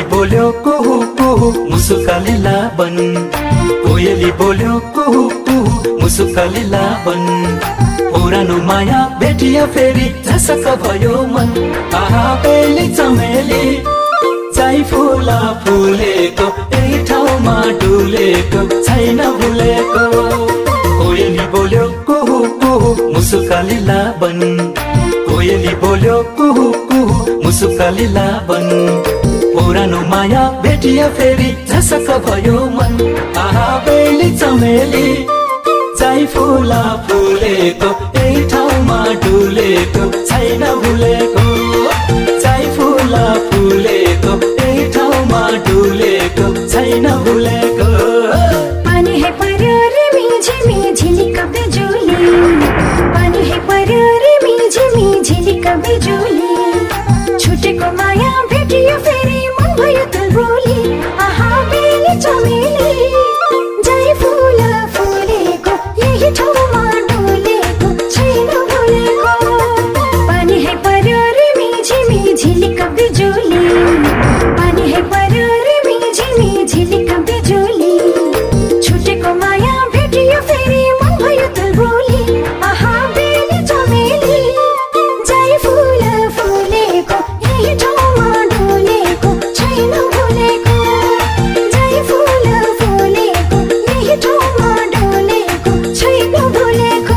बोल्यो कुहु कुहु मुसुकाले लाबन, कोयली बोल्यो कुहु कुहु मुसुकाले लाबन। पुरानो माया भेटिया फेरि झसक भयो मन। आहा बेली चमेली जाइ फुला फुलेको, यही ठाउँमा डुलेको छैन भुलेको। कोयली बोल्यो कुहु कुहु मुसुकाले लाबन, कोयली बोल्यो कुहु कुहु मुसुकाले लाबन। पुरानो माया भेटिया फेरि झसक भयो मन। आहा बेली चमेली जाइ फुला फुलेको, यही ठाउँमा डुलेको छैन भुलेको। जाइ फुला फुलेको, यही ठाउँमा डुलेको छैन भुलेको। पानी है पर्यो रे मिझिमी झिलिक बिजुली, पानी है पर्यो रे मिझिमी झिलिक बिजुली। छुटेको माया भेटियो फेरि मन भयो तलबोली। आहा बेली चमेली जाइ फुला फुलेको, यही ठाउँमा डुलेको छैन भुलेको। पानी है पर्यो रे मिझिमी झिलिक बिजुली, पानी है पर्यो रे मिझिमी झिलिक बिजुली। छुटेको माया भेटियो फेरि मन भयो तलबोली। आहा बेली चमेली जाइ फुला फुलेको, यही ठाउँमा डुलेको छैन भुलेको। जाइ फुला फुलेको, यही ठाउँमा डुलेको छैन भुलेको।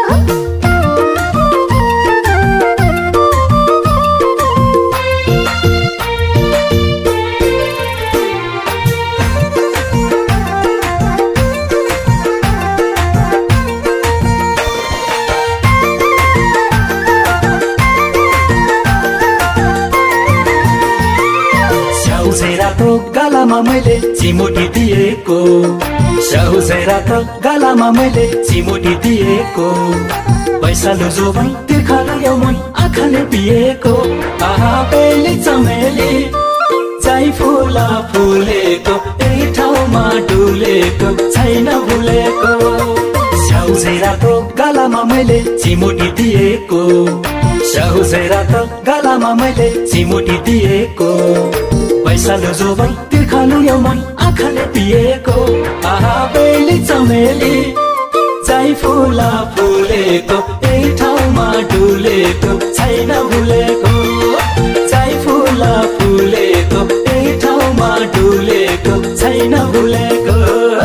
स्याउसे रातो गालामा मैले चिमुटी दिएको, स्याउसे रातो गालामा मैले चिमुटी दिएको। पैसालु जोबन तिर्खालो यो मन आँखाले पिएको। आहा बेली चमेली जाइ फुला फुलेको, यही ठाउँमा डुलेको छैन भुलेको। स्याउसे रातो गालामा मैले चिमुटी दिएको, स्याउसे रातो गालामा मैले चिमुटी दिएको। पैसालु जोबन तिर्खालो यो मन आँखाले पिएको। आहा बेली चमेली जाइ फुला फुलेको, यही ठाउँमा डुलेको छैन भुलेको। जाइ फुला फुलेको, यही ठाउँमा डुलेको छैन भुलेको।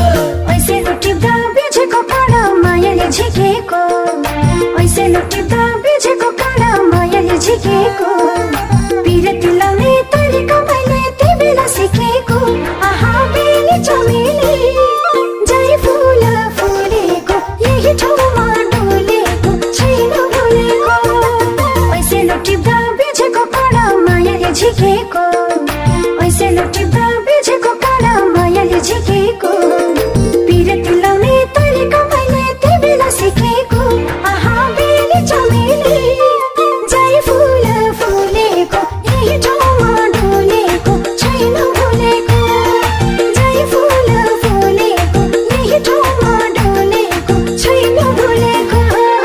ऐसेलो टिप्दा बिझेको काँडा मायाले झिकेको, ऐसेलो टिप्दा बिझेको काँडा मायाले झिकेको। पिरती लाउने तरिका मैले त्यही बेला सिकेको। आहा बेली चमेली जाइ फुला फुलेको, यही ठाउँमा डुलेको छैन भुलेको। ऐसेलो टिप्दा बिझेको काँडा मायाले झिकेको, ऐसेलो टिप्दा बिझेको काँडा मायाले झिकेको। पिरती लाउने तरिका मैले त्यही बेला सिकेको। आहा बेली चमेली जाइ फुला फुलेको, यही ठाउँमा डुलेको छैन भुलेको। जाइ फुला फुलेको, यही ठाउँमा डुलेको छैन भुलेको।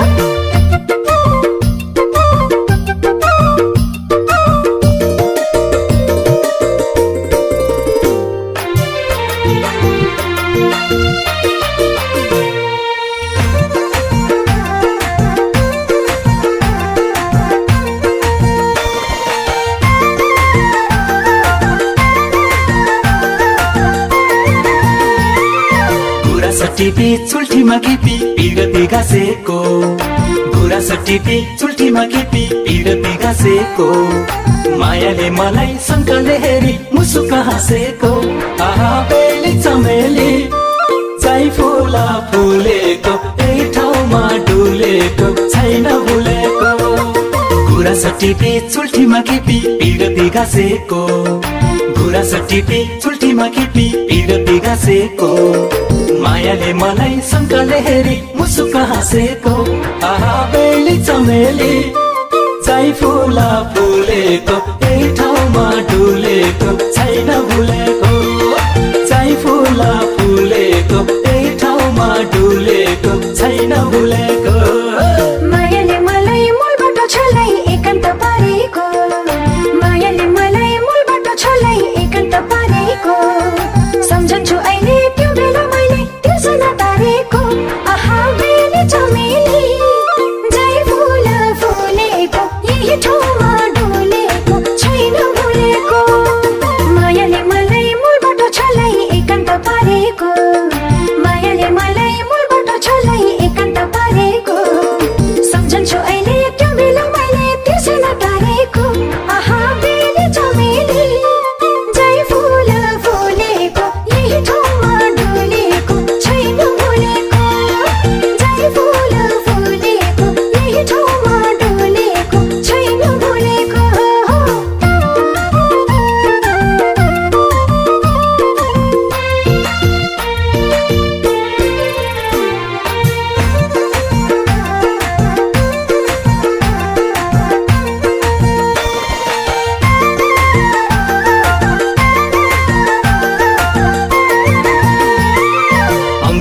गुराँस टिपी चुल्ठीमा किपी पिरती घाँसेको, गुराँस टिपी चुल्ठीमा किपी पिरती घाँसेको। मायाले मलाई शङ्काले हेरी मुसुक हाँसेको। आहा बेली चमेली जाइ फुला फुलेको, यही ठाउँमा डुलेको छैन भुलेको। गुराँस टिपी चुल्ठीमा किपी पिरती घाँसेको, गुराँस टिपी चुल्ठीमा किपी पिरती घाँसेको। मायाले मलाई शङ्काले हेरी मुसुक हाँसेको। आहा बेली चमेली जाइ फुला फुलेको, यही ठाउँमा डुलेको छैन भुलेको। जाइ फुला फुलेको, यही ठाउँमा डुलेको छैन भुलेको। मायाले मलाई मूलबाट छलाई एकान्त पारेको, मायाले मलाई मूलबाट छलाई एकान्त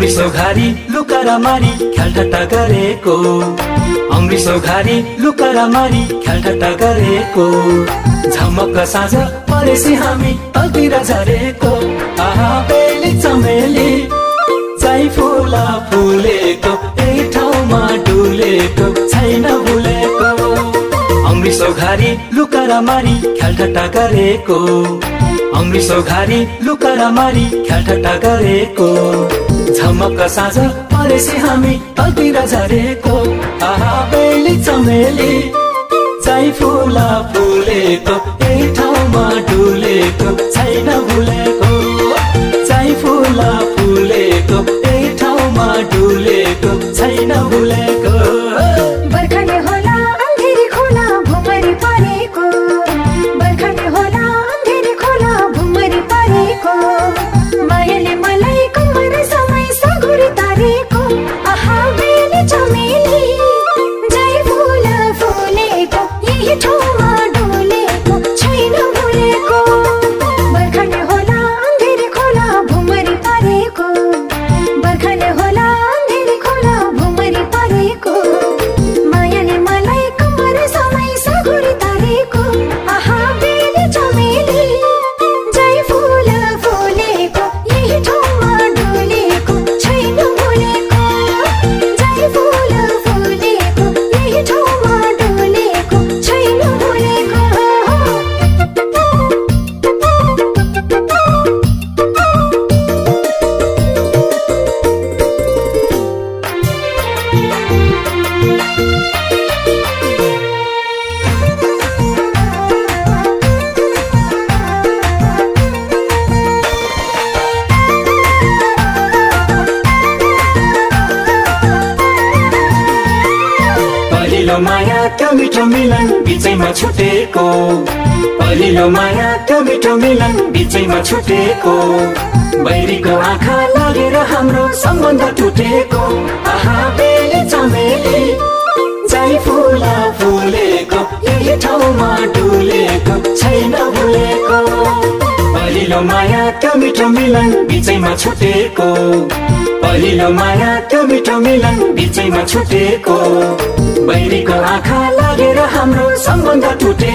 अमृतसर घारी लुकारा मारी ख्यालठट्टा गरेको अमृतसर घारी लुकारा मारी ख्यालठट्टा गरेको झमक्क साँझ परेसी हामी तलतिर झरेको आहा बेली चमेली जाइ फुला फुलेको एक ठाउँमा डुलेको छैन भुलेको अमृतसर घारी लुकारा मारी ख्यालठट्टा गरेको अमृतसर घारी लुकारा मारी ख्यालठट्टा गरेको झमक्क साँझ परेसी हामी तलतिर झरेको आहा बेली चमेली जाइ फुला फुलेको एक ठाउँमा डुलेको छैन भुलेको जाइ फुला फुलेको एक ठाउँमा डुलेको छैन भुलेको बर्खाले होला अन्धेरी खोला भुमरी परेको बर्खाले होला अन्धेरी खोला भुमरी परेको मायाले मलाई कम्मर समय सगुरी तारेको आहा बेली चमेली जाइ फुला फुलेको यही ठाउँमा डुलेको छैन भुलेको बर्खाले होला अन्धेरी खोला भुमरी परेको बर्खाले होला अन्धेरी खोला भुमरी परेको मायाले मलाई कम्मर समय सगुरी तारेको आहा बेली चमेली जाइ फुला फुलेको यही ठाउँमा डुलेको छैन भुलेको जाइ फुला फुलेको यही ठाउँमा डुलेको छैन भुलेको पहिलो माया त्यो मिठो मिलन बिचैमा छुटेको पहिलो माया त्यो मिठो मिलन बिचैमा छुटेको बैरीको आँखा लागेर हाम्रो सम्बन्ध टुटेको आहा बेली चमेली जाइ फुला फुलेको यही ठाउँमा डुलेको छैन भुलेको पहिलो माया त्यो मिठो मिलन बिचैमा छुटेको पहिलो माया त्यो मिठो मिलन बिचैमा छुटेको बैरीको आँखा लागेर हाम्रो सम्बन्ध टुटे